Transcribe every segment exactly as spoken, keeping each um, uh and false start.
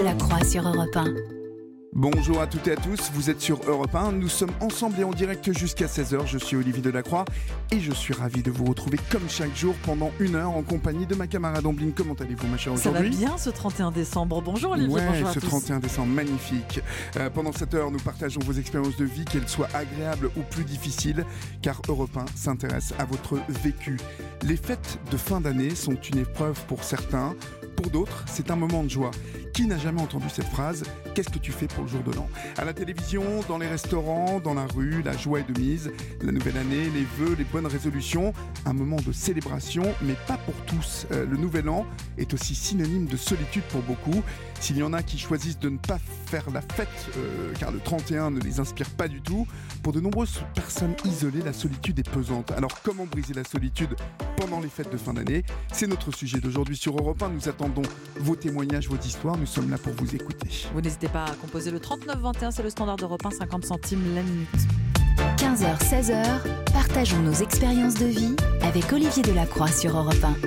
Delacroix sur Europe un. Bonjour à toutes et à tous, vous êtes sur Europe un, nous sommes ensemble et en direct jusqu'à seize heures, je suis Olivier Delacroix et je suis ravi de vous retrouver comme chaque jour pendant une heure en compagnie de ma camarade Amblin. Comment allez-vous ma chère aujourd'hui ? Ça va bien ce trente et un décembre, bonjour Olivier, ouais, bonjour à ce tous. trente et un décembre, magnifique. Euh, pendant cette heure, nous partageons vos expériences de vie, qu'elles soient agréables ou plus difficiles, car Europe un s'intéresse à votre vécu. Les fêtes de fin d'année sont une épreuve pour certains, pour d'autres, c'est un moment de joie. Qui n'a jamais entendu cette phrase ? Qu'est-ce que tu fais pour le jour de l'an ? À la télévision, dans les restaurants, dans la rue, la joie est de mise. La nouvelle année, les vœux, les bonnes résolutions. Un moment de célébration, mais pas pour tous. Euh, le nouvel an est aussi synonyme de solitude pour beaucoup. S'il y en a qui choisissent de ne pas faire la fête, euh, car le trente et un ne les inspire pas du tout, pour de nombreuses personnes isolées, la solitude est pesante. Alors comment briser la solitude pendant les fêtes de fin d'année ? C'est notre sujet d'aujourd'hui sur Europe un. Nous attendons vos témoignages, vos histoires. Nous sommes là pour vous écouter. Vous n'hésitez pas à composer le trente-neuf vingt et un, c'est le standard d'Europe un, cinquante centimes la minute. quinze heures seize heures, partageons nos expériences de vie avec Olivier Delacroix sur Europe un.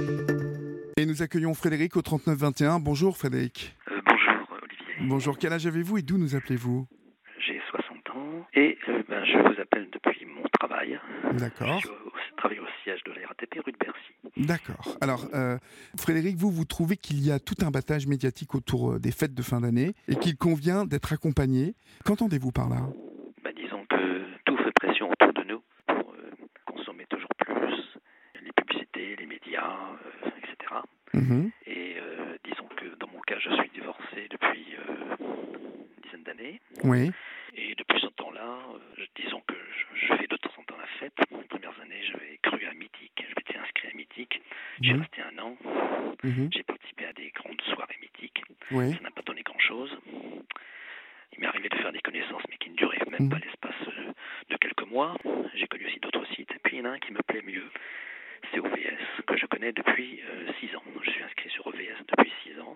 Et nous accueillons Frédéric au trente-neuf vingt et un. Bonjour Frédéric. Euh, bonjour Olivier. Bonjour, quel âge avez-vous et d'où nous appelez-vous ? J'ai soixante ans et euh, ben, je vous appelle depuis mon travail. D'accord. Je suis au- je travaille au siège de la R A T P rue de Bercy. D'accord. Alors, euh, Frédéric, vous, vous trouvez qu'il y a tout un battage médiatique autour euh, des fêtes de fin d'année et qu'il convient d'être accompagné. Qu'entendez-vous par là ? Ben, disons que tout fait pression autour de nous pour euh, consommer toujours plus, les publicités, les médias, euh, et cetera. Mhm. Et euh, disons que dans mon cas, je suis divorcé depuis euh, une dizaine d'années. Oui. Et depuis ce temps-là, euh, disons que je, je fais de temps en temps la fête. Les premières années, j'avais cru à Mythique, je m'étais inscrit à Mythique. J'ai Mhm. resté un an. Mhm. J'ai participé à des grandes soirées mythiques. Oui. Ça n'a pas donné grand-chose. Il m'est arrivé de faire des connaissances, mais qui ne duraient même Mhm. pas l'espace euh, de quelques mois. J'ai connu aussi d'autres sites. Et puis, il y en a un qui me plaît mieux. C'est O V S, que je connais depuis six ans. Je suis inscrit sur O V S depuis six ans.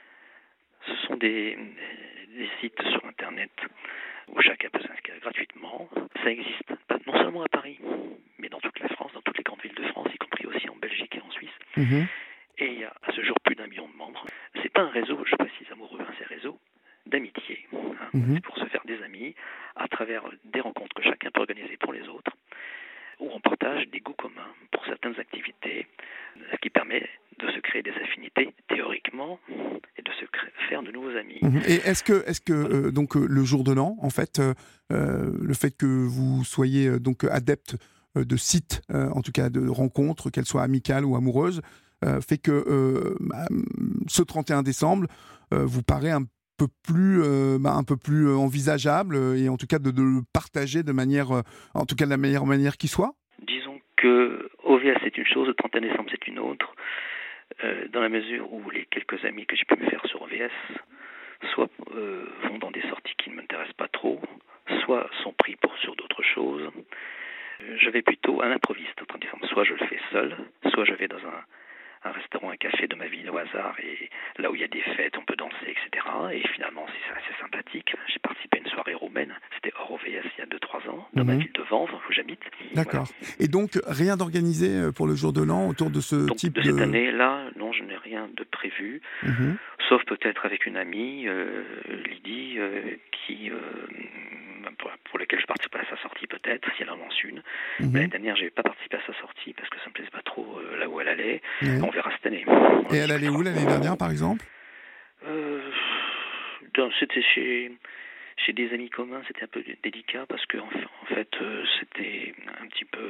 Ce sont des, des sites sur Internet où chacun peut s'inscrire gratuitement. Ça existe pas, non seulement à Paris, mais dans toute la France, dans toutes les grandes villes de France, y compris aussi en Belgique et en Suisse. Mhm. Et il y a à ce jour plus d'un million de membres. C'est pas un réseau, je précise amoureux, hein, c'est un réseau d'amitié. Hein. Mhm. C'est pour se faire des amis à travers des rencontres que chacun peut organiser pour les autres, où on partage des goûts communs pour certaines activités, ce qui permet de se créer des affinités théoriquement et de se créer, faire de nouveaux amis. Mhm. Et est-ce que, est-ce que euh, donc euh, le jour de l'an, en fait, euh, euh, le fait que vous soyez euh, donc adepte euh, de sites, euh, en tout cas de rencontres, qu'elles soient amicales ou amoureuses, euh, fait que euh, bah, ce trente et un décembre euh, vous paraît un peu plus, euh, bah, un peu plus euh, envisageable euh, et en tout cas de, de le partager de manière, euh, en tout cas de la meilleure manière qui soit. Disons que O V S c'est une chose, le trente et un décembre c'est une autre, euh, dans la mesure où les quelques amis que j'ai pu me faire sur O V S soit euh, vont dans des sorties qui ne m'intéressent pas trop, soit sont pris pour sur d'autres choses. Euh, Je vais plutôt à l'improviste au trente décembre. Soit je le fais seul, soit je vais dans un, un restaurant, un café de ma ville au hasard, et là où il y a des fêtes, on peut danser, et cetera. Et finalement, c'est assez sympathique. J'ai participé à une soirée roumaine, c'était hors O V S il y a deux trois ans, dans ma Mhm. ville de Vanves, où j'habite. D'accord. Et donc rien d'organisé euh, pour le jour de l'an autour de ce Donc type de de... cette année-là, non, je n'ai rien de prévu, Mhm. sauf peut-être avec une amie, euh, Lydie, euh, qui, euh, pour, pour laquelle je participe à sa sortie peut-être, si elle en lance une. Mhm. L'année dernière, je n'ai pas participé à sa sortie parce que ça ne me plaisait pas trop euh, là où elle allait. Ouais. On verra cette année. Et elle allait où l'année dernière, par exemple ? euh, dans- C'était chez... Chez des amis communs, c'était un peu délicat parce que en fait, en fait euh, c'était un petit peu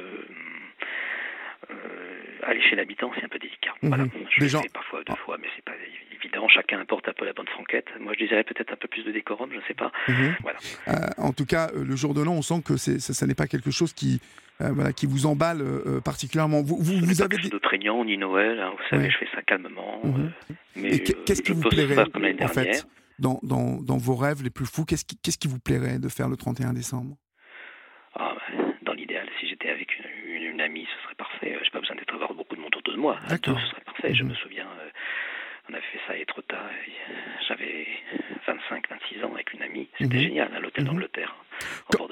euh, aller chez l'habitant, c'est un peu délicat. Mhm. Voilà, je Des l'ai gens- fait parfois deux fois, mais c'est pas évident. Chacun apporte un peu la bonne franquette. Moi, je dirais peut-être un peu plus de décorum, je ne sais pas. Mhm. Voilà. Euh, en tout cas, euh, le jour de l'an, on sent que c'est, ça, ça n'est pas quelque chose qui, euh, voilà, qui vous emballe euh, particulièrement. Vous, vous, Ce n'est vous pas avez quelque des... chose de prégnant, ni Noël, hein, vous savez, Ouais. je fais ça calmement. Mhm. euh, mais Et qu'est- qu'est-ce qui je vous peux plairait, faire comme l'année en dernière. fait, dans, dans, dans vos rêves les plus fous, qu'est-ce qui, qu'est-ce qui vous plairait de faire le trente et un décembre ? Ah, ben, dans l'idéal, si j'étais avec une, une, une amie, ce serait parfait. Je n'ai pas besoin d'être avoir beaucoup de monde autour de moi. À deux, D'accord. ce serait parfait. Je Mhm. me souviens, euh, on avait fait ça à Étretat. J'avais vingt-cinq, vingt-six ans avec une amie. C'était Mhm. génial, à l'hôtel Mhm. d'Angleterre, au Quand- bord de la mer.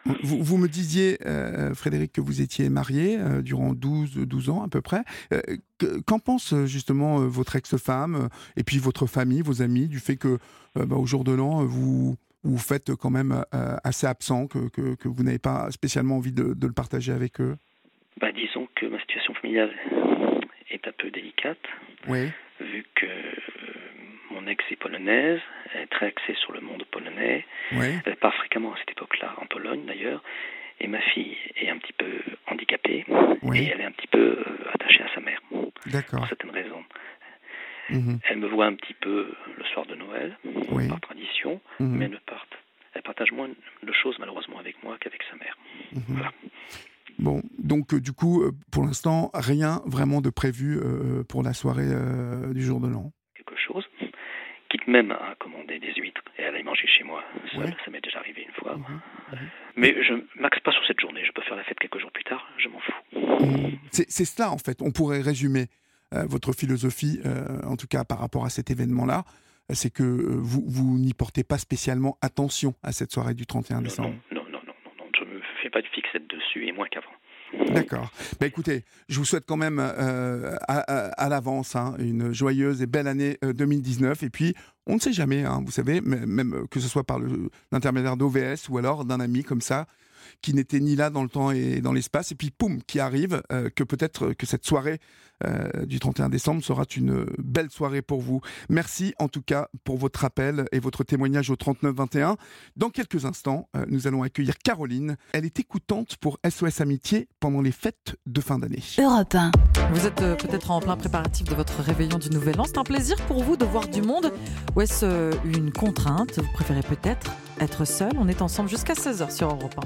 Vous, vous me disiez, euh, Frédéric, que vous étiez marié euh, durant douze, douze ans à peu près. Euh, que, qu'en pense justement euh, votre ex-femme euh, et puis votre famille, vos amis, du fait que euh, bah, au jour de l'an, vous vous faites quand même euh, assez absent, que, que, que vous n'avez pas spécialement envie de, de le partager avec eux? Bah, disons que ma situation familiale est un peu délicate, Oui. vu que euh, mon ex est polonaise, elle est très axée sur le monde polonais, Oui. elle part fréquemment à cette époque-là, en Pologne d'ailleurs, et ma fille est un petit peu handicapée, Oui. et elle est un petit peu euh, attachée à sa mère, D'accord. pour certaines raisons. Mhm. Elle me voit un petit peu le soir de Noël, Oui. par tradition, Mhm. mais elle, ne part, elle partage moins de choses malheureusement avec moi qu'avec sa mère. Mhm. Voilà. Bon, donc euh, du coup, euh, pour l'instant, rien vraiment de prévu euh, pour la soirée euh, du jour de l'an. Quelque chose, quitte même à commander des huîtres et à aller manger chez moi seul, Ouais. ça m'est déjà arrivé une fois. Mhm. Mhm. Mais je m'axe pas sur cette journée, je peux faire la fête quelques jours plus tard, je m'en fous. Mhm. C'est, c'est cela, en fait. On pourrait résumer euh, votre philosophie, euh, en tout cas par rapport à cet événement-là, c'est que euh, vous, vous n'y portez pas spécialement attention à cette soirée du trente et un Non, décembre. non, non, non, non, non, non, je me fais pas de fixette dessus et moins qu'avant. D'accord. Bah, écoutez, je vous souhaite quand même euh, à, à, à l'avance hein, une joyeuse et belle année euh, deux mille dix-neuf. Et puis, on ne sait jamais, hein, vous savez, m- même que ce soit par le, l'intermédiaire d'O V S ou alors d'un ami comme ça, qui n'était ni là dans le temps et dans l'espace, et puis poum, qui arrive, euh, que peut-être que cette soirée euh, du trente et un décembre sera une belle soirée pour vous. Merci en tout cas pour votre appel et votre témoignage au trente-neuf vingt et un. Dans quelques instants, euh, nous allons accueillir Caroline. Elle est écoutante pour S O S Amitié pendant les fêtes de fin d'année. Europe un. Vous êtes euh, peut-être en plein préparatif de votre réveillon du Nouvel An. C'est un plaisir pour vous de voir du monde ou est-ce euh, une contrainte? Vous préférez peut-être être seul? On est ensemble jusqu'à seize heures sur Europe un.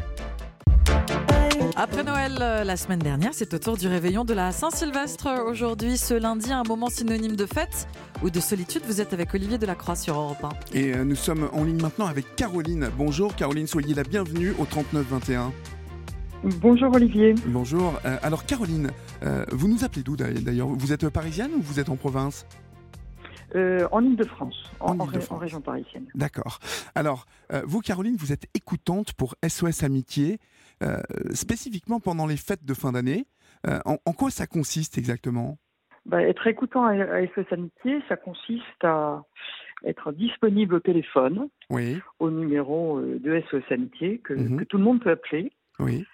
Après Noël, euh, la semaine dernière, c'est au tour du réveillon de la Saint-Sylvestre. Aujourd'hui, ce lundi, un moment synonyme de fête ou de solitude. Vous êtes avec Olivier Delacroix sur Europe un. Et euh, nous sommes en ligne maintenant avec Caroline. Bonjour Caroline, soyez la bienvenue au trente-neuf vingt et un. Bonjour Olivier. Bonjour. Euh, alors Caroline, euh, vous nous appelez d'où d'ailleurs? Vous êtes parisienne ou vous êtes en province? Euh, en Île-de-France, en, En en, Île-de-France. en région parisienne. D'accord. Alors, euh, vous, Caroline, vous êtes écoutante pour S O S Amitié, euh, spécifiquement pendant les fêtes de fin d'année. Euh, en, en quoi ça consiste exactement? Bah, être écoutant à, à S O S Amitié, ça consiste à être disponible au téléphone, Oui, au numéro euh, de S O S Amitié, que, Mhm. que tout le monde peut appeler, oui,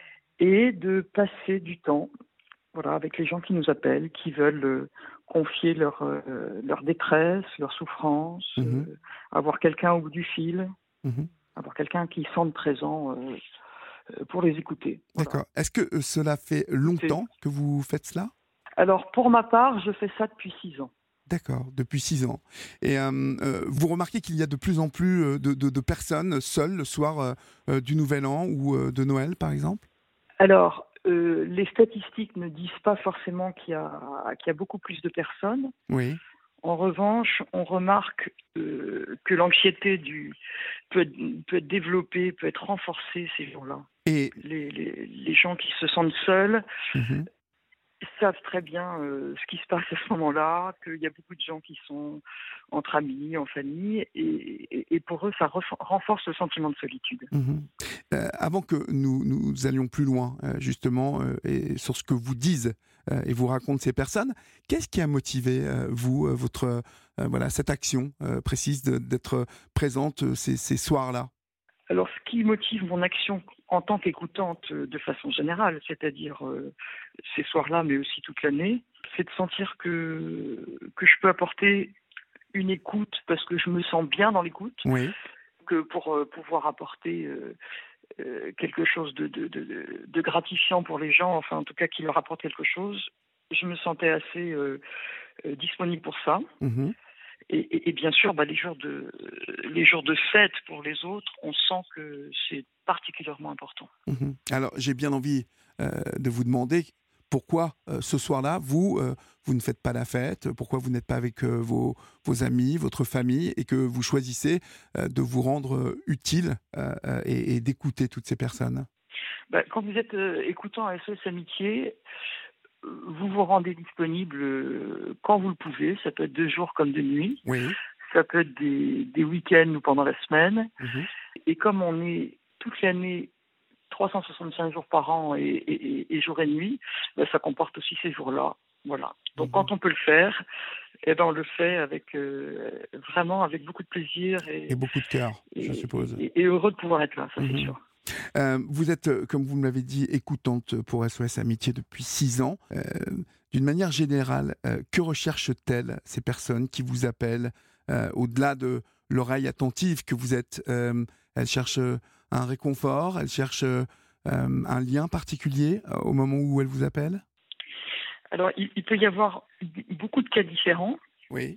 et de passer du temps voilà, avec les gens qui nous appellent, qui veulent euh, confier leur, euh, leur détresse, leur souffrance, Mhm. euh, avoir quelqu'un au bout du fil, mhm. avoir quelqu'un qui sente présent euh, euh, pour les écouter. Voilà. D'accord. Est-ce que euh, cela fait longtemps que vous faites cela? Alors, pour ma part, je fais ça depuis six ans. D'accord, depuis six ans. Et euh, euh, vous remarquez qu'il y a de plus en plus euh, de, de- de personnes seules le soir euh, euh, du Nouvel An ou euh, de Noël, par exemple? Alors, euh, les statistiques ne disent pas forcément qu'il y a, qu'il y a beaucoup plus de personnes. Oui. En revanche, on remarque euh, que l'anxiété du, peut, être, peut être développée, peut être renforcée ces jours-là. Et Les, les, les gens qui se sentent seuls Mhm. savent très bien euh, ce qui se passe à ce moment-là, qu'il y a beaucoup de gens qui sont entre amis, en famille, et, et, et pour eux, ça ref- renforce le sentiment de solitude. Mhm. Euh, avant que nous, nous allions plus loin, euh, justement, euh, et sur ce que vous disent euh, et vous racontent ces personnes, qu'est-ce qui a motivé, euh, vous, euh, votre, euh, voilà, cette action euh, précise de- d'être présente euh, ces, ces soirs-là? Alors, ce qui motive mon action en tant qu'écoutante euh, de façon générale, c'est-à-dire euh, ces soirs-là, mais aussi toute l'année, c'est de sentir que, que je peux apporter une écoute parce que je me sens bien dans l'écoute, Oui. que pour euh, pouvoir apporter euh, euh, quelque chose de, de, de, de gratifiant pour les gens, enfin en tout cas qui leur apporte quelque chose, je me sentais assez euh, euh, disponible pour ça. Mhm. Et, et, et bien sûr, bah, les jours de les jours de fête pour les autres, on sent que c'est particulièrement important. Mhm. Alors, j'ai bien envie euh, de vous demander pourquoi euh, ce soir-là, vous, euh, vous ne faites pas la fête, pourquoi vous n'êtes pas avec euh, vos, vos amis, votre famille, et que vous choisissez euh, de vous rendre euh, utile euh, euh, et, et d'écouter toutes ces personnes. Bah, quand vous êtes euh, écoutant à S O S Amitié, vous vous rendez disponible euh, quand vous le pouvez. Ça peut être de jour comme de nuit. Oui. Ça peut être des, des week-ends ou pendant la semaine. Mhm. Et comme on est toute l'année trois cent soixante-cinq jours par an et, et, et jour et nuit, ben, ça comporte aussi ces jours-là. Voilà. Donc mmh. quand on peut le faire, eh ben on le fait avec euh, vraiment avec beaucoup de plaisir et, et beaucoup de cœur, et, je suppose. Et, et heureux de pouvoir être là, ça mmh. c'est sûr. Euh, vous êtes, comme vous me l'avez dit, écoutante pour S O S Amitié depuis six ans. Euh, d'une manière générale, euh, que recherchent-elles ces personnes qui vous appellent euh, au-delà de l'oreille attentive que vous êtes? euh, Elles cherchent un réconfort, elles cherchent euh, un lien particulier euh, au moment où elles vous appellent? Alors, il, il peut y avoir beaucoup de cas différents. Oui.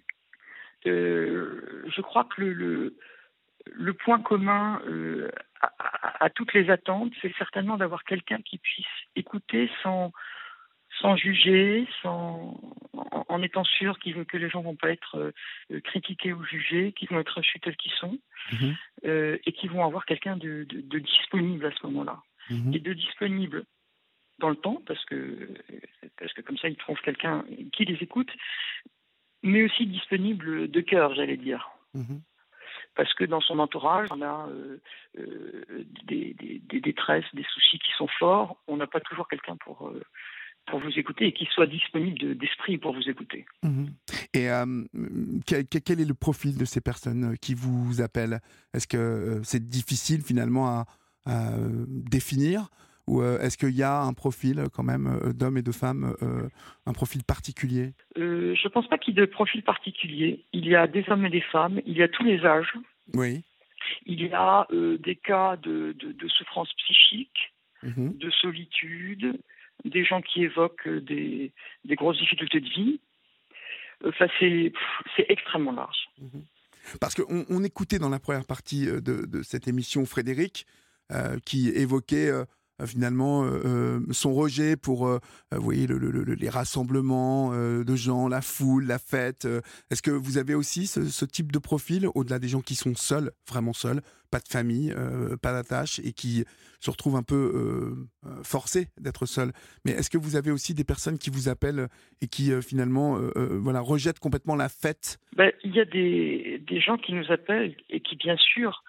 Euh, je crois que le, le, le point commun euh, à, à, à toutes les attentes, c'est certainement d'avoir quelqu'un qui puisse écouter sans, sans juger, sans, en, en étant sûr qu'il, que les gens ne vont pas être euh, critiqués ou jugés, qu'ils vont être reçus tels qu'ils sont, mmh. euh, et qu'ils vont avoir quelqu'un de, de, de disponible à ce moment-là. Mmh. Et de disponible dans le temps, parce que, parce que comme ça, ils trouvent quelqu'un qui les écoute, mais aussi disponible de cœur, j'allais dire. Mmh. Parce que dans son entourage, on a euh, euh, des, des, des détresses, des soucis qui sont forts. On n'a pas toujours quelqu'un pour, euh, pour vous écouter et qui soit disponible de, d'esprit pour vous écouter. Mmh. Et euh, quel, quel est le profil de ces personnes qui vous appellent? Est-ce que c'est difficile finalement à, à définir? Ou euh, est-ce qu'il y a un profil quand même euh, d'hommes et de femmes, euh, un profil particulier? euh, Je ne pense pas qu'il y ait de profil particulier. Il y a des hommes et des femmes, il y a tous les âges. Oui. Il y a euh, des cas de, de, de souffrance psychique, mmh. de solitude, des gens qui évoquent des, des grosses difficultés de vie. Enfin, c'est, c'est extrêmement large. Mmh. Parce qu'on on écoutait dans la première partie de, de cette émission Frédéric, euh, qui évoquait... Euh, finalement euh, son rejet pour euh, vous voyez, le, le, le, les rassemblements euh, de gens, la foule, la fête. Euh, est-ce que vous avez aussi ce, ce type de profil, au-delà des gens qui sont seuls, vraiment seuls, pas de famille, euh, pas d'attache, et qui se retrouvent un peu euh, forcés d'être seuls? Mais est-ce que vous avez aussi des personnes qui vous appellent et qui euh, finalement euh, euh, voilà, rejettent complètement la fête? Ben, il y a des, des gens qui nous appellent et qui, bien sûr,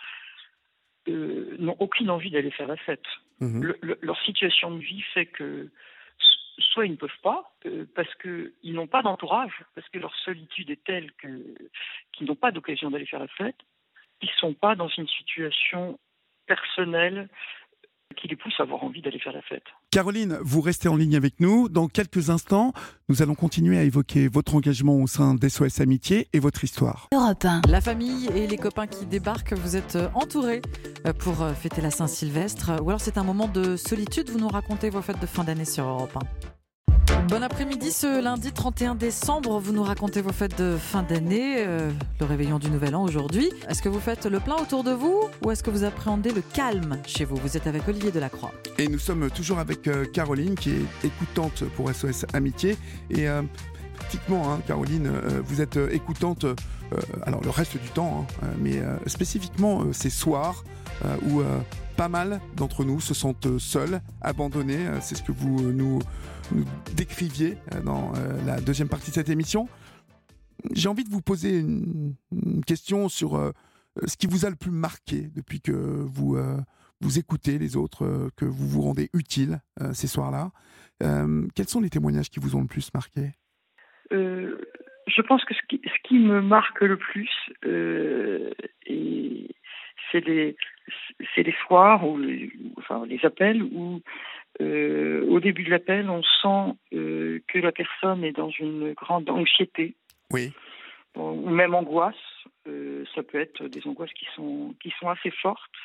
euh, n'ont aucune envie d'aller faire la fête. Mmh. Le, le, leur situation de vie fait que soit ils ne peuvent pas, euh, parce qu'ils n'ont pas d'entourage, parce que leur solitude est telle que, qu'ils n'ont pas d'occasion d'aller faire la fête. Ils ne sont pas dans une situation personnelle qui les pousse à avoir envie d'aller faire la fête. Caroline, vous restez en ligne avec nous. Dans quelques instants, nous allons continuer à évoquer votre engagement au sein d'S O S Amitié et votre histoire. Europe un. La famille et les copains qui débarquent, vous êtes entourés pour fêter la Saint-Sylvestre. Ou alors c'est un moment de solitude, vous nous racontez vos fêtes de fin d'année sur Europe un. Bon après-midi, ce lundi trente et un décembre, vous nous racontez vos fêtes de fin d'année, euh, le réveillon du Nouvel An aujourd'hui. Est-ce que vous faites le plein autour de vous ou est-ce que vous appréhendez le calme chez vous? Vous êtes avec Olivier Delacroix. Et nous sommes toujours avec euh, Caroline qui est écoutante pour S O S Amitié. Et euh, typiquement, hein, Caroline, euh, vous êtes euh, écoutante euh, alors le reste du temps, hein, mais euh, spécifiquement euh, ces soirs euh, où euh, pas mal d'entre nous se sentent seuls, abandonnés. Euh, c'est ce que vous euh, nous... nous décriviez dans la deuxième partie de cette émission. J'ai envie de vous poser une, une question sur euh, ce qui vous a le plus marqué depuis que vous, euh, vous écoutez les autres, euh, que vous vous rendez utile euh, ces soirs-là. Euh, quels sont les témoignages qui vous ont le plus marqué? euh, Je pense que ce qui, ce qui me marque le plus, euh, et c'est les, c'est les soirs, ou les, enfin les appels où Euh, au début de l'appel, on sent euh, que la personne est dans une grande anxiété, oui. ou même angoisse. Euh, ça peut être des angoisses qui sont qui sont assez fortes.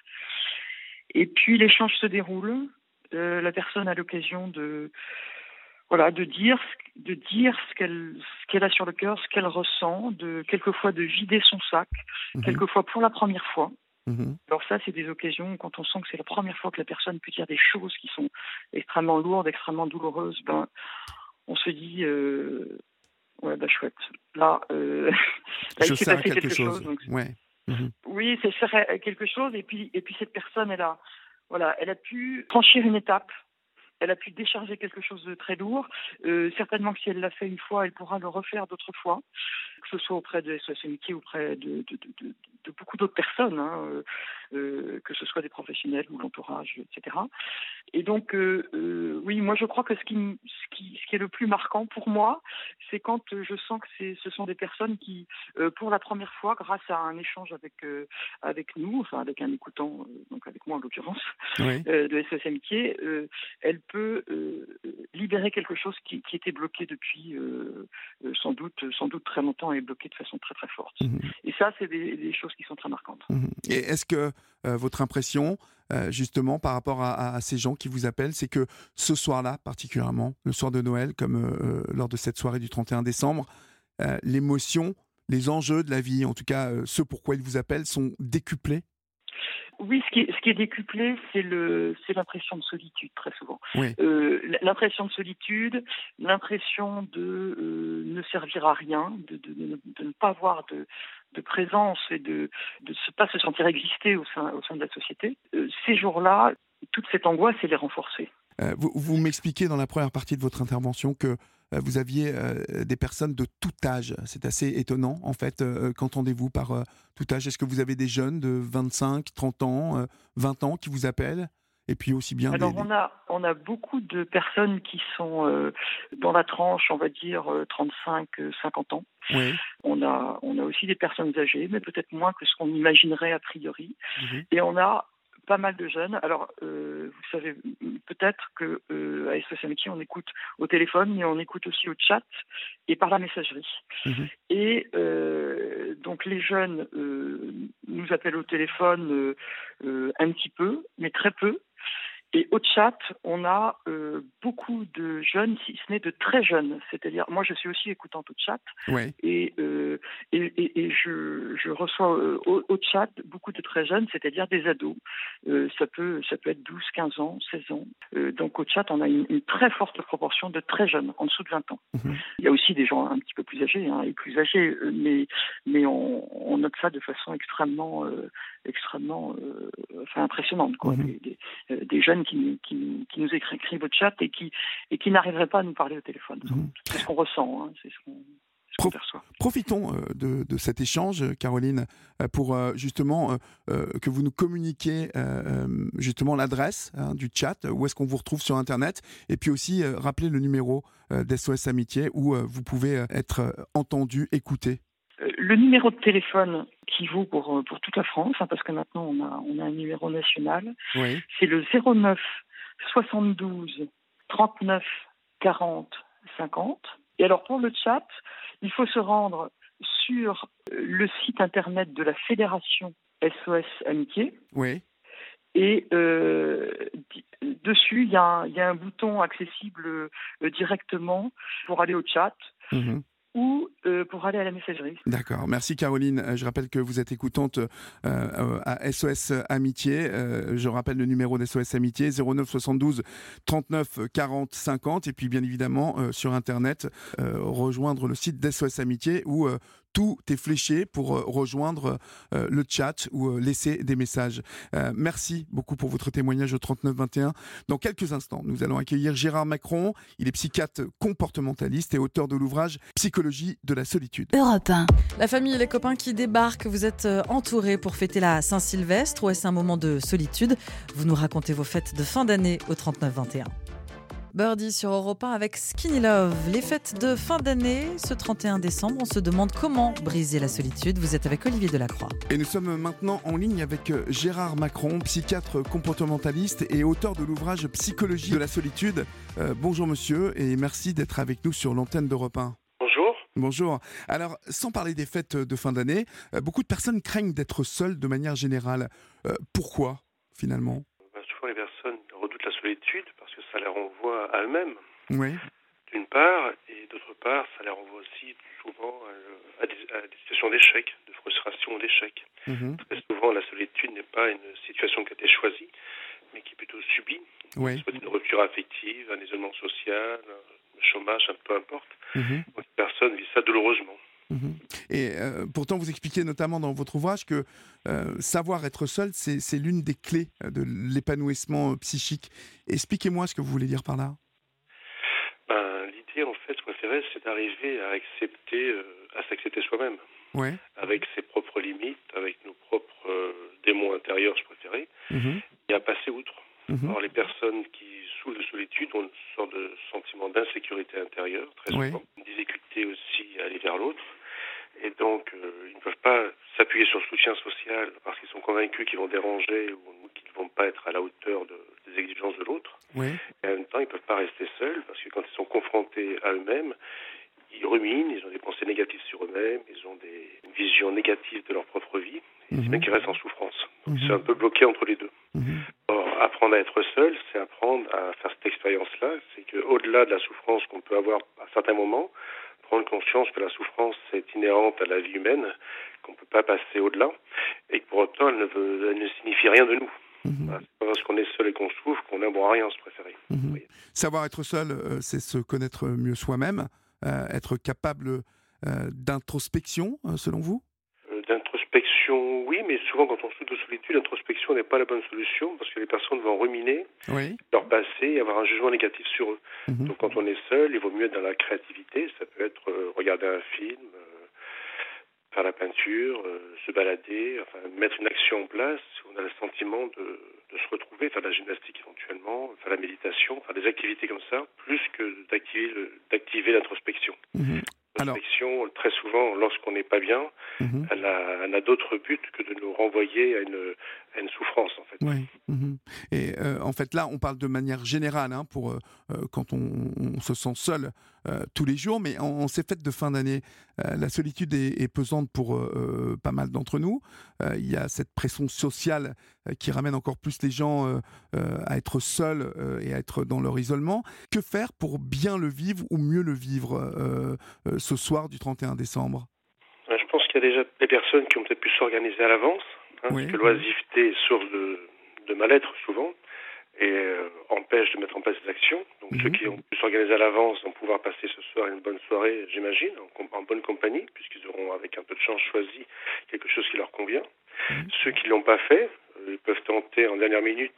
Et puis l'échange se déroule. Euh, la personne a l'occasion de voilà de dire de dire ce qu'elle ce qu'elle a sur le cœur, ce qu'elle ressent, de quelquefois de vider son sac, mmh. quelquefois pour la première fois. Mmh. Alors ça, c'est des occasions où quand on sent que c'est la première fois que la personne peut dire des choses qui sont extrêmement lourdes, extrêmement douloureuses, ben, on se dit, euh, ouais, bah chouette. Là, euh, là il s'est passé quelque, quelque chose. chose donc, ouais. Mmh. Oui, c'est faire quelque chose. Et puis, et puis cette personne, elle a, voilà, elle a pu franchir une étape. Elle a pu décharger quelque chose de très lourd. Euh, certainement que si elle l'a fait une fois, elle pourra le refaire d'autres fois. que ce soit auprès de S O S Amitié ou auprès de, de, de, de, de beaucoup d'autres personnes, hein, euh, euh, que ce soit des professionnels ou l'entourage, et cetera. Et donc, euh, euh, oui, moi je crois que ce qui, ce, qui, ce qui est le plus marquant pour moi, c'est quand je sens que c'est, ce sont des personnes qui, euh, pour la première fois, grâce à un échange avec, euh, avec nous, enfin avec un écoutant, euh, donc avec moi en l'occurrence, Oui. euh, de S O S Amitié, euh, elle peut euh, libérer quelque chose qui, qui était bloqué depuis euh, euh, sans doute, sans doute très longtemps et bloqué de façon très très forte. Mmh. Et ça, c'est des, des choses qui sont très marquantes. Mmh. Et est-ce que euh, votre impression, euh, justement, par rapport à, à, à ces gens qui vous appellent, c'est que ce soir-là, particulièrement, le soir de Noël, comme euh, lors de cette soirée du trente et un décembre, euh, l'émotion, les enjeux de la vie, en tout cas euh, ce pourquoi ils vous appellent, sont décuplés? Oui, ce qui est, ce qui est décuplé, c'est, le, c'est l'impression de solitude, très souvent. Oui. Euh, l'impression de solitude, l'impression de euh, ne servir à rien, de, de, de, de ne pas avoir de, de présence et de ne pas se sentir exister au sein, au sein de la société. Euh, ces jours-là, toute cette angoisse, elle est renforcée. Euh, vous, vous m'expliquez dans la première partie de votre intervention que euh, vous aviez euh, des personnes de tout âge. C'est assez étonnant, en fait. Euh, qu'entendez-vous par euh, tout âge? Est-ce que vous avez des jeunes de vingt-cinq, trente ans, euh, vingt ans qui vous appellent? Et puis aussi bien Alors des, on a on a beaucoup de personnes qui sont euh, dans la tranche, on va dire euh, trente-cinq, cinquante ans. Oui. On a on a aussi des personnes âgées, mais peut-être moins que ce qu'on imaginerait a priori. Mmh. Et on a pas mal de jeunes. Alors, euh, vous savez peut-être que euh, à S O S Amitié, on écoute au téléphone, mais on écoute aussi au chat et par la messagerie. Mmh. Et euh, donc les jeunes euh, nous appellent au téléphone euh, euh, un petit peu, mais très peu. Et au chat, on a euh, beaucoup de jeunes, si ce n'est de très jeunes. C'est-à-dire, moi, je suis aussi écoutante au chat, Oui. et, euh, et, et, et je, je reçois euh, au, au chat beaucoup de très jeunes, c'est-à-dire des ados. Euh, ça peut, ça peut être douze, quinze ans, seize ans. Euh, donc au chat, on a une, une très forte proportion de très jeunes, en dessous de vingt ans. Mmh. Il y a aussi des gens un petit peu plus âgés, hein, et plus âgés, mais, mais on, on note ça de façon extrêmement, euh, extrêmement, euh, enfin impressionnante, quoi. Mmh. Des, des, euh, des jeunes qui, qui, qui nous écrivent au chat et qui, et qui n'arriveraient pas à nous parler au téléphone. Mmh. C'est ce qu'on ressent, hein, c'est ce qu'on, ce qu'on Pro- perçoit. Profitons euh, de, de cet échange, Caroline, euh, pour euh, justement euh, euh, que vous nous communiquiez euh, justement l'adresse hein, du chat, où est-ce qu'on vous retrouve sur Internet, et puis aussi euh, rappeler le numéro euh, d'S O S Amitié où euh, vous pouvez euh, être euh, entendu, écouté. Euh, Le numéro de téléphone qui vaut pour, pour toute la France, hein, parce que maintenant on a, on a un numéro national, Oui. c'est le zéro neuf soixante-douze trente-neuf quarante cinquante. Et alors pour le chat, il faut se rendre sur le site internet de la Fédération S O S Amitié. Oui. Et euh, dessus, il y, a un, il y a un bouton accessible euh, directement pour aller au chat. Mmh. Ou euh, pour aller à la messagerie. D'accord. Merci Caroline. Euh, Je rappelle que vous êtes écoutante euh, euh, à S O S Amitié. Euh, je rappelle le numéro d'S O S Amitié, zéro neuf soixante-douze trente-neuf quarante cinquante. Et puis bien évidemment euh, sur Internet, euh, rejoindre le site d'S O S Amitié où euh, tout est fléché pour euh, rejoindre euh, le chat ou euh, laisser des messages. Euh, merci beaucoup pour votre témoignage au trente-neuf vingt et un. Dans quelques instants, nous allons accueillir Gérard Macron. Il est psychiatre comportementaliste et auteur de l'ouvrage Psychologie de la solitude. Europe un. La famille et les copains qui débarquent, vous êtes euh, entourés pour fêter la Saint-Sylvestre ou est-ce un moment de solitude? Vous nous racontez vos fêtes de fin d'année au trente-neuf vingt et un. Birdie sur Europe un avec Skinny Love. Les fêtes de fin d'année, ce trente et un décembre, on se demande comment briser la solitude. Vous êtes avec Olivier Delacroix. Et nous sommes maintenant en ligne avec euh, Gérard Macron, psychiatre comportementaliste et auteur de l'ouvrage Psychologie de la solitude. Euh, bonjour monsieur et merci d'être avec nous sur l'antenne d'Europe un. Bonjour. Bonjour. Alors, sans parler des fêtes de fin d'année, euh, beaucoup de personnes craignent d'être seules de manière générale. Euh, pourquoi, finalement? Ben, souvent, les personnes redoutent la solitude parce que ça les renvoie à elles-mêmes, Oui. d'une part, et d'autre part, ça les renvoie aussi souvent à, à, des, à des situations d'échec, de frustration ou d'échec. Mhm. Très souvent, la solitude n'est pas une situation qui a été choisie, mais qui est plutôt subie. Oui. Soit une rupture affective, un isolement social, un chômage, peu importe. Mhm. Donc, les personnes vivent ça douloureusement. Mhm. Et euh, pourtant, vous expliquez notamment dans votre ouvrage que euh, savoir être seul, c'est, c'est l'une des clés de l'épanouissement psychique. Expliquez-moi ce que vous voulez dire par là. Ben, l'idée, en fait, ce qu'on ferait, c'est d'arriver à accepter euh, à s'accepter soi-même, Ouais. avec ses propres limites, avec nos propres euh, démons intérieurs, je préférais, Mhm. et à passer outre. Mhm. Alors les personnes qui souffrent de solitude ont une sorte de sentiment d'insécurité intérieure, très Oui. souvent, une difficulté aussi à aller vers l'autre, et donc euh, ils ne peuvent pas s'appuyer sur le soutien social parce qu'ils sont convaincus qu'ils vont déranger ou qu'ils ne vont pas être à la hauteur de, des exigences de l'autre. Oui. Et en même temps, ils ne peuvent pas rester seuls parce que quand ils sont confrontés à eux-mêmes, ils ruminent, ils ont des pensées négatives sur eux-mêmes, ils ont des, une vision négative de leur propre vie, et Mhm. c'est bien qu'ils restent en souffrance. Donc Mhm. ils sont un peu bloqués entre les deux. Mhm. Or, apprendre à être seul, c'est apprendre à faire cette expérience-là, c'est qu'au-delà de la souffrance qu'on peut avoir à certains moments, prendre conscience que la souffrance est inhérente à la vie humaine, qu'on ne peut pas passer au-delà, et que pour autant elle ne, veut, elle ne signifie rien de nous. Mhm. Voilà, c'est pas parce qu'on est seul et qu'on souffre qu'on n'aime rien, se préférer. Mhm. Oui. Savoir être seul, euh, c'est se connaître mieux soi-même, euh, être capable euh, d'introspection, euh, selon vous? Euh, d'introspection, oui, mais souvent quand on souffre de solitude, l'introspection n'est pas la bonne solution parce que les personnes vont ruminer Oui. leur passé et avoir un jugement négatif sur eux. Mhm. Donc quand on est seul, il vaut mieux être dans la créativité. Ça peut être euh, regarder un film, euh, faire la peinture, euh, se balader, enfin mettre une action en place. On a le sentiment de, de se retrouver, faire de la gymnastique éventuellement, faire la méditation, faire des activités comme ça, plus que d'activer, le, d'activer l'introspection. Mhm. Alors, L'introspection, très souvent, lorsqu'on n'est pas bien, mhm. elle a, elle a d'autres buts que de nous renvoyer à une, à une souffrance, en fait. Oui. Mhm. Et euh, en fait, là, on parle de manière générale, hein, pour euh, euh, quand on, on se sent seul euh, tous les jours, mais en, en ces fêtes de fin d'année, euh, la solitude est, est pesante pour euh, pas mal d'entre nous. Euh, il y a cette pression sociale euh, qui ramène encore plus les gens euh, euh, à être seuls euh, et à être dans leur isolement. Que faire pour bien le vivre ou mieux le vivre euh, euh, ce soir du trente et un décembre? Je pense qu'il y a déjà des personnes qui ont peut-être pu s'organiser à l'avance, hein, Oui. parce que l'oisiveté est source de, de mal-être souvent et euh, empêche de mettre en place des actions. Donc Mhm. ceux qui ont pu s'organiser à l'avance vont pouvoir passer ce soir une bonne soirée, j'imagine, en, en bonne compagnie, puisqu'ils auront, avec un peu de chance, choisi quelque chose qui leur convient. Mhm. Ceux qui ne l'ont pas fait, euh, ils peuvent tenter en dernière minute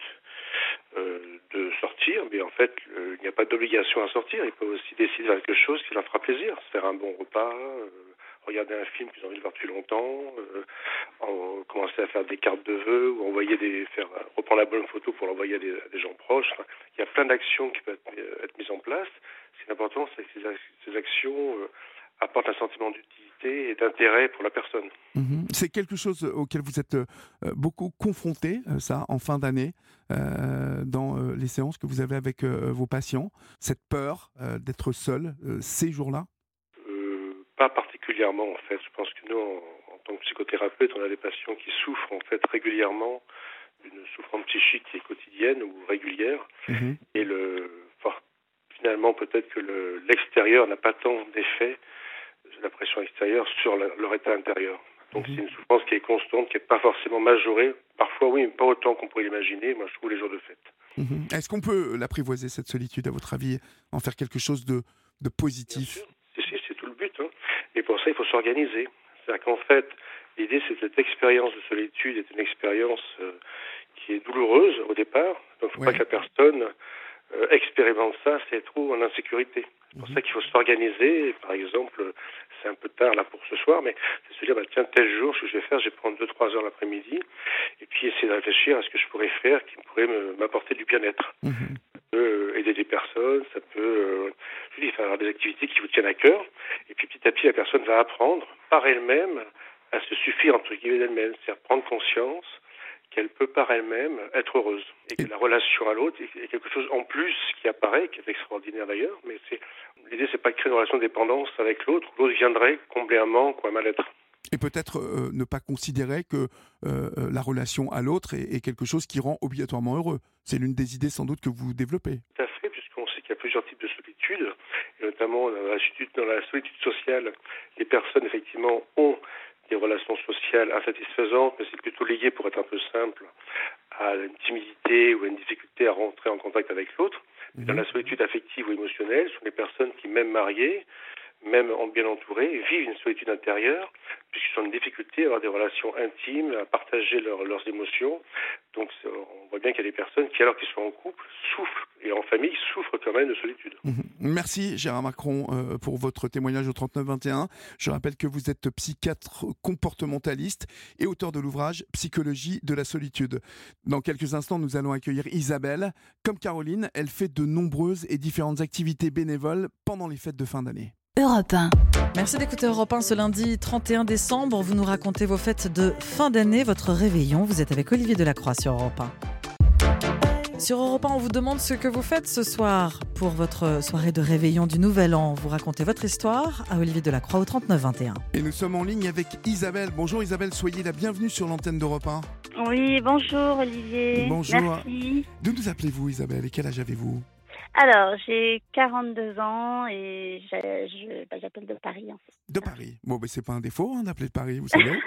euh, de sortir, mais en fait, euh, il n'y a pas d'obligation à sortir. Ils peuvent aussi décider de faire quelque chose qui leur fera plaisir, se faire un bon repas, euh, regarder un film qu'ils ont envie de voir depuis longtemps, euh, en, commencer à faire des cartes de vœux ou envoyer des, faire, reprendre la bonne photo pour l'envoyer à des, à des gens proches. Enfin, il y a plein d'actions qui peuvent être, être mises en place. Ce qui est important, c'est que ces, ces actions euh, apportent un sentiment d'utilité et d'intérêt pour la personne. Mhm. C'est quelque chose auquel vous êtes euh, beaucoup confronté, euh, ça, en fin d'année, euh, dans euh, les séances que vous avez avec euh, vos patients, cette peur euh, d'être seul euh, ces jours-là? Euh, pas particulièrement, en fait. Je pense que nous, en, en tant que psychothérapeute, on a des patients qui souffrent, en fait, régulièrement d'une souffrance psychique qui est quotidienne ou régulière. Mhm. Et le, enfin, finalement, peut-être que le, l'extérieur n'a pas tant d'effet, la pression extérieure, sur la, leur état intérieur. Donc Mhm. c'est une souffrance qui est constante, qui n'est pas forcément majorée. Parfois, oui, mais pas autant qu'on pourrait l'imaginer. Moi, je trouve les jours de fête. Mhm. Est-ce qu'on peut l'apprivoiser, cette solitude, à votre avis, en faire quelque chose de, de Bien positif? sûr, c'est, c'est, c'est tout le but. Hein. Et pour ça, il faut s'organiser. C'est-à-dire qu'en fait, l'idée, c'est que cette expérience de solitude est une expérience euh, qui est douloureuse au départ. Donc, il ne faut Ouais. pas que la personne euh, expérimente ça, c'est trop en insécurité. C'est pour Mhm. ça qu'il faut s'organiser. Et par exemple, c'est un peu tard là pour ce soir, mais c'est se dire, bah, tiens, tel jour, ce que je vais faire, je vais prendre deux trois heures l'après-midi et puis essayer de réfléchir à ce que je pourrais faire qui pourrait me, m'apporter du bien-être. Mhm. Ça peut euh, aider des personnes, ça peut euh, je dis, faire des activités qui vous tiennent à cœur. Et puis petit à petit, la personne va apprendre par elle-même à se suffire, entre guillemets, d'elle-même. C'est-à-dire prendre conscience qu'elle peut par elle-même être heureuse. Et que Et- la relation à l'autre est quelque chose en plus qui apparaît, qui est extraordinaire d'ailleurs. Mais c'est, l'idée, c'est pas de créer une relation de dépendance avec l'autre. L'autre viendrait combler un manque ou un mal-être. Et peut-être euh, ne pas considérer que euh, la relation à l'autre est, est quelque chose qui rend obligatoirement heureux. C'est l'une des idées sans doute que vous développez. Tout à fait, puisqu'on sait qu'il y a plusieurs types de solitude, et notamment dans la solitude, dans la solitude sociale, les personnes effectivement ont des relations sociales insatisfaisantes, mais c'est plutôt lié, pour être un peu simple, à une timidité ou à une difficulté à rentrer en contact avec l'autre. Mhm. Dans la solitude affective ou émotionnelle, ce sont des personnes qui, même mariées, même en bien entourées, vivent une solitude intérieure, puisqu'ils ont une difficulté à avoir des relations intimes, à partager leur, leurs émotions, Donc on voit bien qu'il y a des personnes qui, alors qu'ils sont en couple, souffrent, et en famille, souffrent quand même de solitude. Mmh. Merci Gérard Macron euh, pour votre témoignage au trente-neuf vingt et un. Je rappelle que vous êtes psychiatre comportementaliste et auteur de l'ouvrage Psychologie de la solitude. Dans quelques instants, nous allons accueillir Isabelle. Comme Caroline, elle fait de nombreuses et différentes activités bénévoles pendant les fêtes de fin d'année. Europe un. Merci d'écouter Europe un ce lundi trente et un décembre. Vous nous racontez vos fêtes de fin d'année, votre réveillon. Vous êtes avec Olivier Delacroix sur Europe un. Sur Europe un, on vous demande ce que vous faites ce soir pour votre soirée de réveillon du Nouvel An. Vous racontez votre histoire à Olivier Delacroix au trente-neuf vingt et un. Et nous sommes en ligne avec Isabelle. Bonjour Isabelle, soyez la bienvenue sur l'antenne d'Europe un. Oui, bonjour Olivier. Bonjour. Merci. D'où nous appelez-vous Isabelle et quel âge avez-vous? Alors, j'ai quarante-deux ans et je, je, bah, j'appelle de Paris. En fait. De Paris. Bon, ben c'est pas un défaut hein, d'appeler de Paris, vous savez.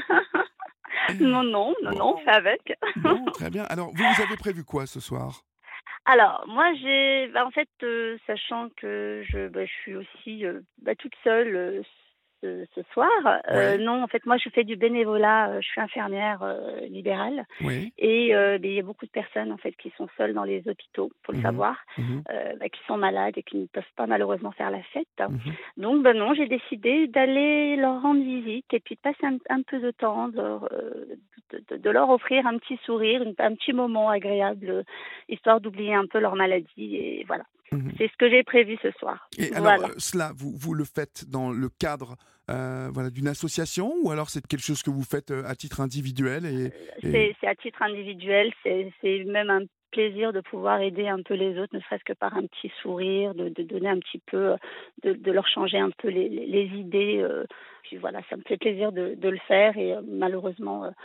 non, non, non, bon. non, c'est avec. Bon, très bien. Alors, vous, vous avez prévu quoi ce soir? Alors, moi, j'ai, bah, en fait, euh, sachant que je, bah, je suis aussi euh, bah, toute seule euh, ce, ce soir, euh, Ouais. non, en fait, moi, je fais du bénévolat. euh, Je suis infirmière euh, libérale Oui. et euh, bah, il y a beaucoup de personnes en fait qui sont seules dans les hôpitaux, pour le Mhm. savoir, Mhm. euh, bah, qui sont malades et qui ne peuvent pas malheureusement faire la fête. Mhm. Donc, ben non, j'ai décidé d'aller leur rendre visite et puis de passer un, un peu de temps, de, leur, euh, de, de- de leur offrir un petit sourire, une- un petit moment agréable, euh, histoire d'oublier un peu leur maladie. Et voilà, Mhm. c'est ce que j'ai prévu ce soir. Et alors, Voilà. euh, cela, vous, vous le faites dans le cadre euh, voilà, d'une association ou alors c'est quelque chose que vous faites euh, à titre individuel et, et- C'est c'est à titre individuel, c'est c'est même un plaisir de pouvoir aider un peu les autres, ne serait-ce que par un petit sourire, de, de donner un petit peu, euh, de, de leur changer un peu les, les, les idées. euh, puis voilà, ça me fait plaisir de, de le faire et euh, malheureusement, euh,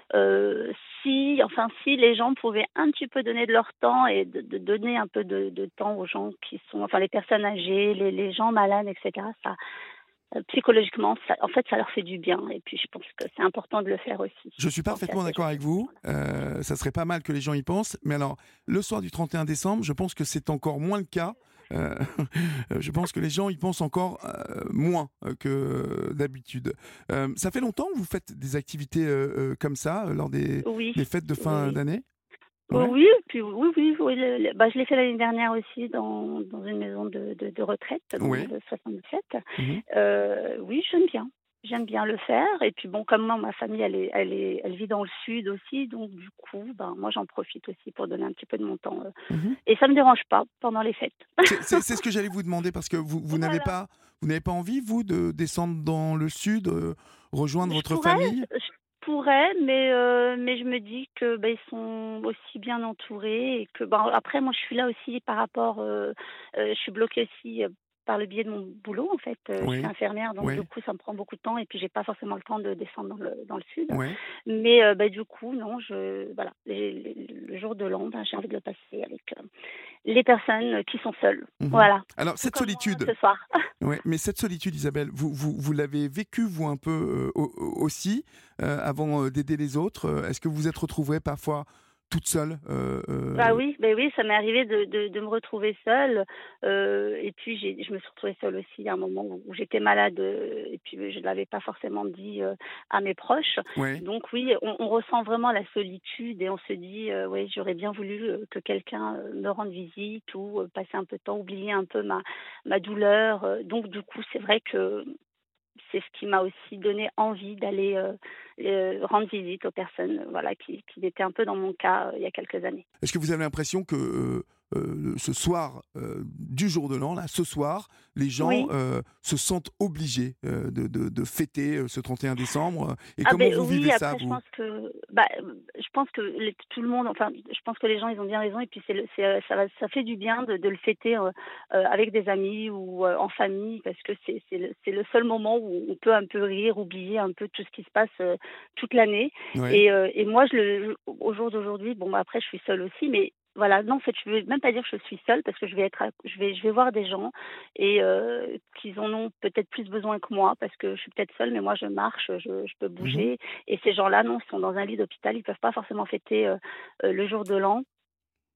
euh, si, enfin, si les gens pouvaient un petit peu donner de leur temps et de, de donner un peu de, de temps aux gens qui sont, enfin, les personnes âgées, les, les gens malades, et cetera. Ça, euh, psychologiquement, ça, en fait, ça leur fait du bien. Et puis, je pense que c'est important de le faire aussi. je suis Penser à parfaitement ces d'accord gens. avec vous. Euh, ça serait pas mal que les gens y pensent. Mais alors, le soir du trente et un décembre, je pense que c'est encore moins le cas. Euh, je pense que les gens y pensent encore euh, moins euh, que d'habitude. Euh, ça fait longtemps que vous faites des activités euh, euh, comme ça euh, lors des, Oui. des fêtes de fin Oui. d'année? Oh Ouais. oui, puis oui, oui, oui, le- le- bah, je l'ai fait l'année dernière aussi dans, dans une maison de, de, de retraite, dans Oui. le soixante-dix-sept. Mhm. Euh, oui, j'aime bien. J'aime bien le faire. Et puis bon, comme moi, ma famille, elle, est, elle, est, elle vit dans le sud aussi. Donc du coup, ben, moi, j'en profite aussi pour donner un petit peu de mon temps. euh. Mhm. Et ça me dérange pas pendant les fêtes. C'est c'est- c'est ce que j'allais vous demander parce que vous, vous n'avez Voilà. pas, vous n'avez pas envie, vous, de descendre dans le sud, euh, rejoindre Je votre pourrais, famille? je pourrais, mais euh, mais je me dis que ben, ils sont aussi bien entourés et que ben, après moi je suis là aussi par rapport, euh, euh, je suis bloquée aussi euh, par le biais de mon boulot en fait. Euh, je Oui. suis infirmière donc Oui. du coup ça me prend beaucoup de temps et puis j'ai pas forcément le temps de descendre dans le dans le sud. Ouais. Mais euh, ben, du coup non, je voilà les- les- le jour de l'an, ben, j'ai envie de le passer avec euh, les personnes qui sont seules. Mhm. Voilà. Alors Tout cette comme moi, solitude, ce soir. ouais, mais cette solitude, Isabelle, vous, vous, vous l'avez vécue vous un peu euh, au- au- aussi euh, avant euh, d'aider les autres. Euh, Est-ce que vous vous êtes retrouvée parfois toute seule euh, euh, Bah oui, bah oui, ça m'est arrivé de, de, de me retrouver seule. Euh, et puis j'ai, je me suis retrouvée seule aussi à un moment où, où j'étais malade euh, et puis je ne l'avais pas forcément dit euh, à mes proches. Ouais. Donc oui, on, on ressent vraiment la solitude et on se dit, euh, oui, j'aurais bien voulu euh, que quelqu'un euh, me rende visite ou euh, passer un peu de temps, oublier un peu ma, ma douleur. Euh, Donc du coup, c'est vrai que c'est ce qui m'a aussi donné envie d'aller euh, euh, rendre visite aux personnes euh, voilà, qui, qui étaient un peu dans mon cas euh, il y a quelques années. Est-ce que vous avez l'impression que euh, euh, ce soir euh, du jour de l'an, là, ce soir, les gens Oui. euh, se sentent obligés euh, de, de, de fêter euh, ce trente et un décembre? Et Ah comment ben vous oui, vivez après ça, je vous? pense que bah je pense que les- tout le monde, enfin je pense que les gens ils ont bien raison et puis c'est le- c'est euh, ça va ça fait du bien de, de le fêter euh, euh, avec des amis ou euh, en famille parce que c'est c'est le, c'est le seul moment où on peut un peu rire, oublier un peu tout ce qui se passe euh, toute l'année. Ouais. Et euh, et moi je le au jour d'aujourd'hui, bon bah, après je suis seule aussi mais voilà, non, en fait, je ne veux même pas dire que je suis seule parce que je vais être, à- je vais, je vais voir des gens et euh, qu'ils en ont peut-être plus besoin que moi parce que je suis peut-être seule, mais moi je marche, je, je peux bouger. Et ces gens-là, non, ils sont dans un lit d'hôpital, ils peuvent pas forcément fêter euh, euh, le jour de l'an.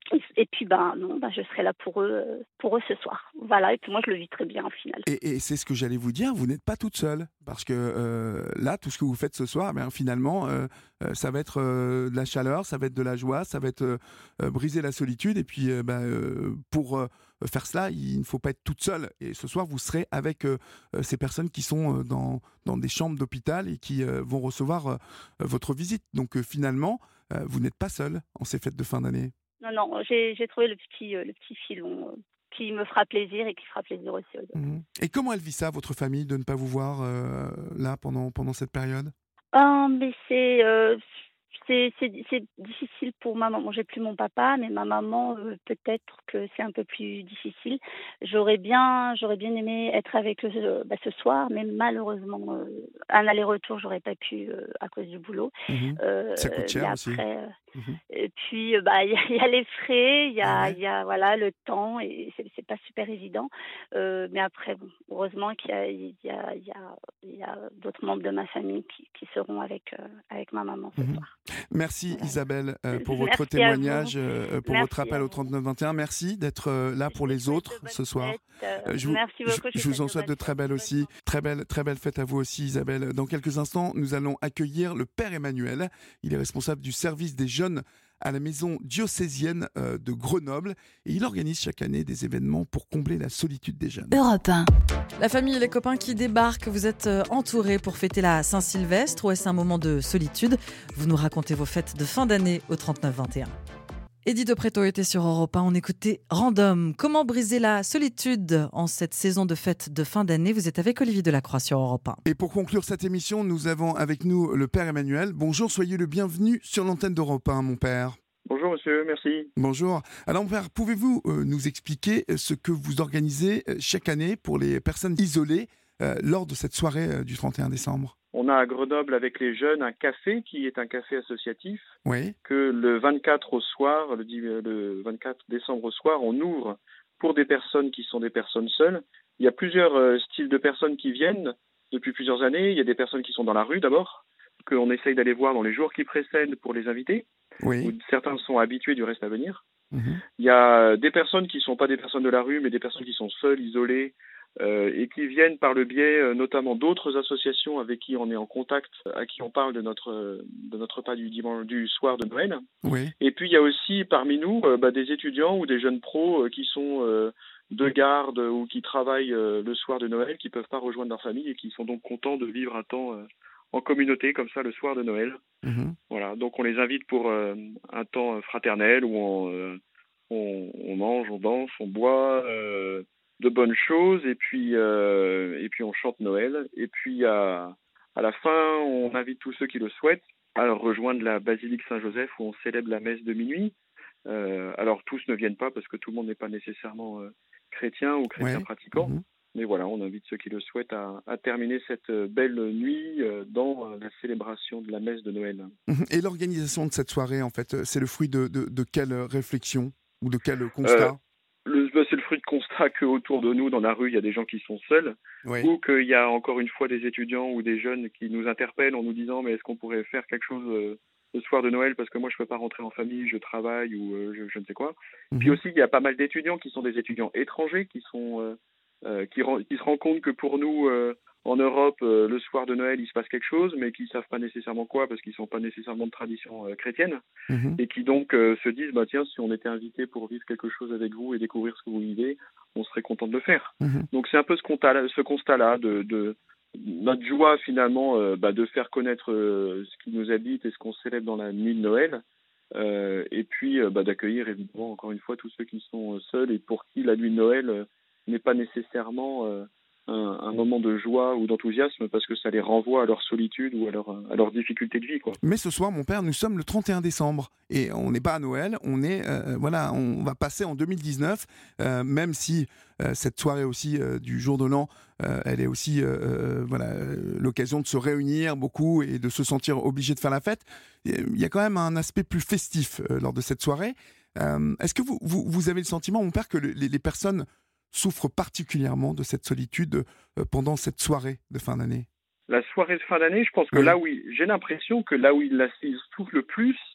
Et puis, ben non, ben, je serai là pour eux, pour eux ce soir. Voilà, et puis moi, je le vis très bien au final. Et, et c'est ce que j'allais vous dire, vous n'êtes pas toute seule. Parce que euh, là, tout ce que vous faites ce soir, ben, finalement, euh, euh, ça va être euh, de la chaleur, ça va être de la joie, ça va être euh, euh, briser la solitude. Et puis, euh, ben, euh, pour euh, faire cela, il ne faut pas être toute seule. Et ce soir, vous serez avec euh, ces personnes qui sont euh, dans, dans des chambres d'hôpital et qui euh, vont recevoir euh, votre visite. Donc, euh, finalement, euh, vous n'êtes pas seule en ces fêtes de fin d'année. Non, non, j'ai, j'ai trouvé le petit, euh, le petit filon euh, qui me fera plaisir et qui fera plaisir aussi aux autres. Mmh. Et comment elle vit ça, votre famille, de ne pas vous voir euh, là pendant, pendant cette période? Ah, mais c'est, euh, c'est, c'est, c'est difficile pour ma maman. J'ai plus mon papa, mais ma maman, euh, peut-être que c'est un peu plus difficile. J'aurais bien, j'aurais bien aimé être avec eux euh, bah, ce soir, mais malheureusement, euh, un aller-retour, j'aurais pas pu euh, à cause du boulot. Mmh. Euh, Ça coûte cher mais aussi. après, euh, Mmh. et puis, euh, bah, il y, a il y a les frais, il y Ah a, ouais. il y a voilà le temps, et c'est, c'est pas super évident. Euh, mais après, bon, heureusement qu'il y a, il y a, il y a, il y a d'autres membres de ma famille qui, qui seront avec, euh, avec ma maman ce Mmh. soir. Merci Voilà. Isabelle euh, pour votre Merci à témoignage, vous. euh, pour Merci votre appel à au vous. trente-neuf vingt et un. Merci d'être euh, là pour Je vous les souhaite de autres bonnes ce soir. fêtes. euh, Euh, je, vous, Merci je, beaucoup. Je je vous en de souhaite de bonnes très fêtes, belles aussi. Très belle, très belle fête à vous aussi Isabelle. Dans quelques instants, nous allons accueillir le Père Emmanuel. Il est responsable du service des jeunes à la maison diocésaine euh, de Grenoble et il organise chaque année des événements pour combler la solitude des jeunes. Europe un. La famille et les copains qui débarquent, vous êtes euh, entourés pour fêter la Saint-Sylvestre ou est-ce un moment de solitude? Vous nous racontez vos fêtes de fin d'année au trente-neuf vingt et un. Edith de Pretto était sur Europe un, on écoutait Random. Comment briser la solitude en cette saison de fête de fin d'année? Vous êtes avec Olivier Delacroix sur Europe un. Et pour conclure cette émission, nous avons avec nous le Père Emmanuel. Bonjour, soyez le bienvenu sur l'antenne d'Europe un, mon Père. Bonjour monsieur, merci. Bonjour. Alors mon Père, pouvez-vous euh, nous expliquer ce que vous organisez euh, chaque année pour les personnes isolées euh, lors de cette soirée euh, du trente et un décembre? On a à Grenoble avec les jeunes un café qui est un café associatif Oui. que le vingt-quatre au soir, le, le vingt-quatre décembre au soir, on ouvre pour des personnes qui sont des personnes seules. Il y a plusieurs euh, styles de personnes qui viennent depuis plusieurs années. Il y a des personnes qui sont dans la rue d'abord, qu'on essaye d'aller voir dans les jours qui précèdent pour les inviter. Oui. Où certains sont habitués du reste à venir. Mmh. Il y a des personnes qui ne sont pas des personnes de la rue, mais des personnes qui sont seules, isolées, euh, et qui viennent par le biais euh, notamment d'autres associations avec qui on est en contact, à qui on parle de notre, de notre repas du, dimanche, du soir de Noël. Oui. Et puis il y a aussi parmi nous euh, bah, des étudiants ou des jeunes pros euh, qui sont euh, de garde ou qui travaillent euh, le soir de Noël, qui ne peuvent pas rejoindre leur famille et qui sont donc contents de vivre un temps euh, en communauté comme ça le soir de Noël. Mmh. Voilà, donc on les invite pour euh, un temps fraternel où on, euh, on, on mange, on danse, on boit euh, de bonnes choses et puis euh, et puis on chante Noël. Et puis à, à la fin, on invite tous ceux qui le souhaitent à rejoindre la basilique Saint-Joseph où on célèbre la messe de minuit. Euh, alors tous ne viennent pas parce que tout le monde n'est pas nécessairement euh, chrétien ou chrétien Ouais. pratiquant. Mmh. Mais voilà, on invite ceux qui le souhaitent à, à terminer cette belle nuit euh, dans euh, la célébration de la messe de Noël. Mmh. Et l'organisation de cette soirée, en fait, c'est le fruit de, de, de quelle réflexion ou de quel constat? Euh, le, bah, c'est le fruit de constat qu'autour de nous, dans la rue, il y a des gens qui sont seuls, Oui. ou qu'il y a encore une fois des étudiants ou des jeunes qui nous interpellent en nous disant mais est-ce qu'on pourrait faire quelque chose euh, le soir de Noël parce que moi je peux pas rentrer en famille, je travaille ou euh, je, je ne sais quoi. Mmh. Puis aussi il y a pas mal d'étudiants qui sont des étudiants étrangers qui sont euh, euh, qui, qui se rendent compte que pour nous euh, en Europe euh, le soir de Noël il se passe quelque chose mais qui savent pas nécessairement quoi parce qu'ils sont pas nécessairement de tradition euh, chrétienne Mmh. et qui donc euh, se disent bah tiens si on était invité pour vivre quelque chose avec vous et découvrir ce que vous vivez on serait content de le faire. Mmh. Donc c'est un peu ce constat ce constat là de, de notre joie finalement euh, bah, de faire connaître euh, ce qui nous habite et ce qu'on célèbre dans la nuit de Noël euh, et puis euh, bah, d'accueillir évidemment encore une fois tous ceux qui sont euh, seuls et pour qui la nuit de Noël euh, n'est pas nécessairement euh, un, un moment de joie ou d'enthousiasme parce que ça les renvoie à leur solitude ou à leur, à leur difficulté de vie, quoi. Mais ce soir, mon père, nous sommes le trente et un décembre et on n'est pas à Noël, on est euh, voilà, on va passer en deux mille dix-neuf, euh, même si euh, cette soirée aussi euh, du jour de l'an, euh, elle est aussi euh, euh, voilà euh, l'occasion de se réunir beaucoup et de se sentir obligé de faire la fête. Il y a quand même un aspect plus festif euh, lors de cette soirée. Euh, est-ce que vous, vous vous avez le sentiment, mon père, que le, les, les personnes souffrent particulièrement de cette solitude euh, pendant cette soirée de fin d'année? La soirée de fin d'année, je pense que oui. là où il, j'ai l'impression que là où il, la, il souffre le plus,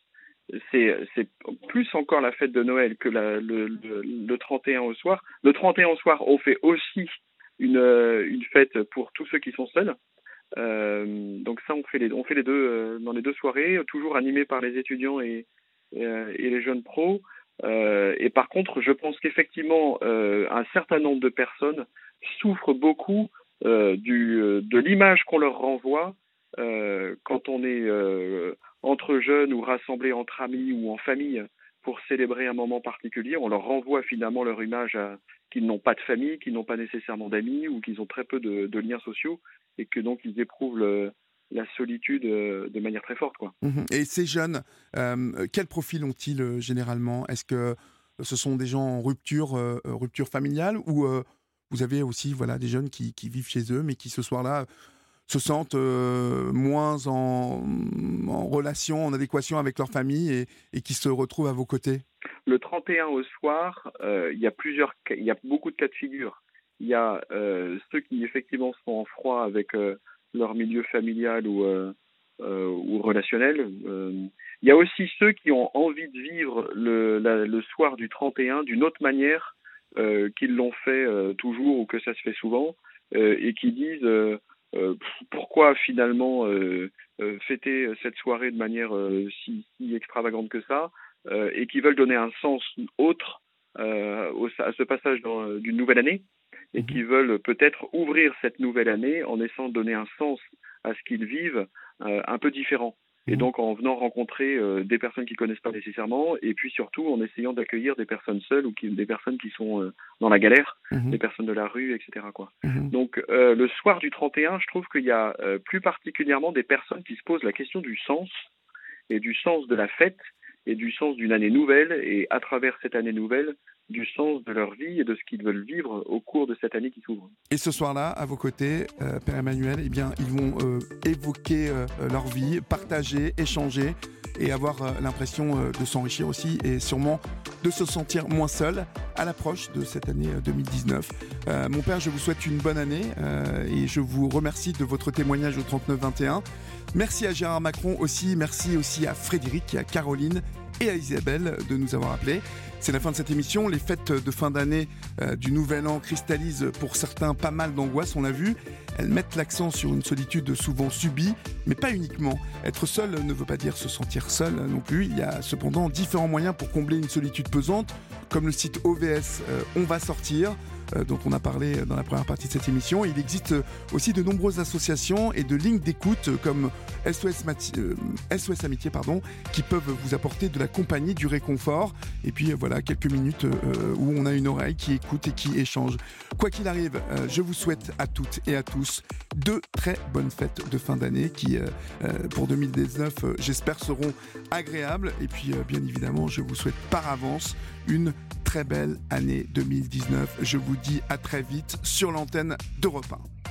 c'est, c'est plus encore la fête de Noël que la, le, le, le trente et un au soir. Le trente et un au soir, on fait aussi une, une fête pour tous ceux qui sont seuls. Euh, donc ça, on fait les, on fait les deux euh, dans les deux soirées, toujours animés par les étudiants et, et, et les jeunes pros. Euh, et par contre, je pense qu'effectivement, euh, un certain nombre de personnes souffrent beaucoup euh, du, de l'image qu'on leur renvoie euh, quand on est euh, entre jeunes ou rassemblés entre amis ou en famille pour célébrer un moment particulier. On leur renvoie finalement leur image à, qu'ils n'ont pas de famille, qu'ils n'ont pas nécessairement d'amis ou qu'ils ont très peu de, de liens sociaux et que donc ils éprouvent le, la solitude de manière très forte, quoi. Mmh. Et ces jeunes, euh, quel profil ont-ils euh, généralement ? Est-ce que ce sont des gens en rupture, euh, rupture familiale ou euh, vous avez aussi voilà, des jeunes qui, qui vivent chez eux mais qui ce soir-là se sentent euh, moins en, en relation, en adéquation avec leur famille et, et qui se retrouvent à vos côtés ? Le trente et un au soir, euh, il y a plusieurs, il y a beaucoup de cas de figure. Il y a euh, ceux qui effectivement sont en froid avec euh, leur milieu familial ou, euh, euh, ou relationnel. Euh, il y a aussi ceux qui ont envie de vivre le, la, le soir du trente et un d'une autre manière euh, qu'ils l'ont fait euh, toujours ou que ça se fait souvent euh, et qui disent euh, euh, pourquoi finalement euh, euh, fêter cette soirée de manière euh, si, si extravagante que ça euh, et qui veulent donner un sens autre euh, au, à ce passage dans, d'une nouvelle année. Et qui veulent peut-être ouvrir cette nouvelle année en essayant de donner un sens à ce qu'ils vivent euh, un peu différent. Et donc en venant rencontrer euh, des personnes qu'ils ne connaissent pas nécessairement, et puis surtout en essayant d'accueillir des personnes seules ou qui, des personnes qui sont euh, dans la galère, mmh. des personnes de la rue, et cetera, quoi. Mmh. Donc euh, le soir du trente et un, je trouve qu'il y a euh, plus particulièrement des personnes qui se posent la question du sens, et du sens de la fête, et du sens d'une année nouvelle, et à travers cette année nouvelle, du sens de leur vie et de ce qu'ils veulent vivre au cours de cette année qui s'ouvre. Et ce soir-là, à vos côtés, euh, Père Emmanuel, eh bien, ils vont euh, évoquer euh, leur vie, partager, échanger et avoir euh, l'impression euh, de s'enrichir aussi et sûrement de se sentir moins seul à l'approche de cette année deux mille dix-neuf. Euh, mon père, je vous souhaite une bonne année euh, et je vous remercie de votre témoignage au trente-neuf vingt et un. Merci à Gérard Macron aussi, merci aussi à Frédéric, à Caroline et à Isabelle de nous avoir appelés. C'est la fin de cette émission. Les fêtes de fin d'année euh, du Nouvel An cristallisent pour certains pas mal d'angoisse, on l'a vu. Elles mettent l'accent sur une solitude souvent subie, mais pas uniquement. Être seul ne veut pas dire se sentir seul non plus. Il y a cependant différents moyens pour combler une solitude pesante, comme le site O V S euh, On va sortir, euh, dont on a parlé dans la première partie de cette émission. Il existe aussi de nombreuses associations et de lignes d'écoute comme S O S, Mati- euh, S O S Amitié pardon, qui peuvent vous apporter de la compagnie, du réconfort. Et puis voilà, quelques minutes euh, où on a une oreille qui écoute et qui échange. Quoi qu'il arrive, euh, je vous souhaite à toutes et à tous deux très bonnes fêtes de fin d'année qui, euh, euh, pour deux mille dix-neuf, euh, j'espère, seront agréables. Et puis, euh, bien évidemment, je vous souhaite par avance une très belle année deux mille dix-neuf. Je vous dis à très vite sur l'antenne d'Europe un.